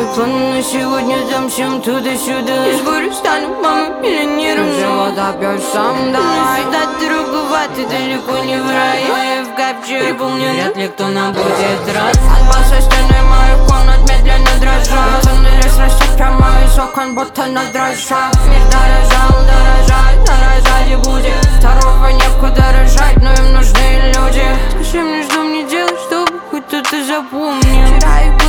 Мои планы на сегодня замчим туда-сюда. Из горя стану мамой-миллионером. Живот опять сам давай. Всегда другова, ты далеко не в рае. Мы в капче, помню, вряд ли кто нам будет рад. Отпал со стены моих комнат медленно дрожат. Тоннели растет прямо из окон, будто на дрожжах. Мир дорожал, дорожать и будет. Второго некуда рожать, но им нужны люди. Скажи мне, что мне делать, чтобы хоть кто-то запомнил. Вчера